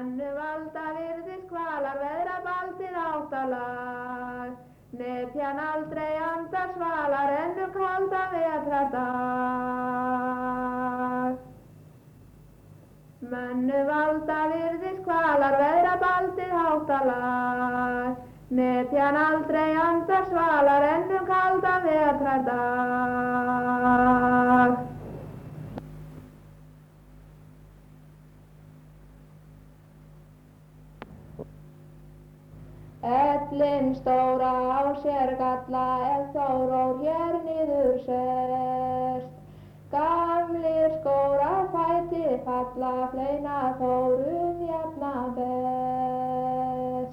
Mönnu valda virðist kvalar veðra baldið áttalag. Netjan aldrei andar svalar ennu kalda vetrardag. Mönnu valda virðist kvalar veðra baldið áttalag. Netjan aldrei andar svalar ennu kalda vetrardag. Ellin stóra á sér galla ef Þórór hér niður sest. Gamlir skór á fæti falla fleina Þórum jafna best.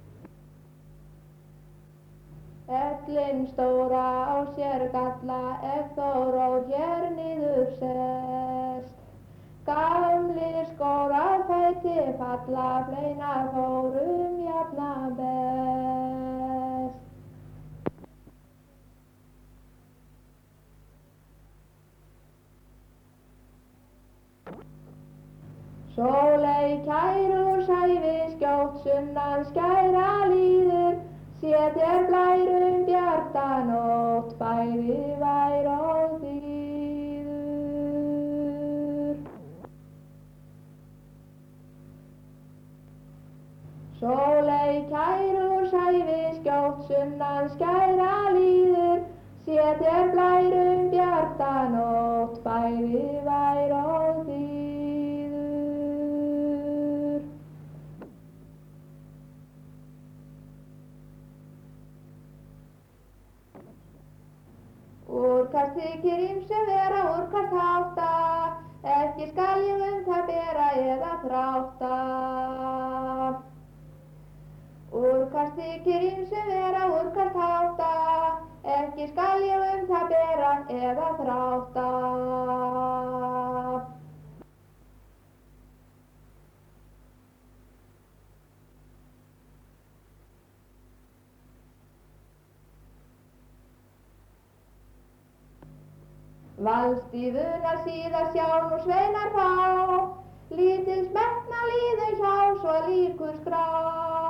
Ellin stóra á sér galla ef Þórór hér niður sest. Gamlir skór á fæti falla fleina Þórum jafna best. Sóley kærur sæfi skjótt sunnan skæra líður, sé þér blærum bjarta nótt bæði vær og þýður. Sóley kærur sæfi skjótt sunnan skæra líður, sé þér blærum bjarta nótt bæði vær og þýður. Úrkast þykir ýmsu vera úrkast hátta, ekki skal ég það bera eða þrátta. Úrkast þykir ýmsu vera úrkast hátta, ekki skal ég það bera eða þrátta. Valstíðuna síða sjá nú sveinar fá, lítils metna líður hjá svo líkur skrá.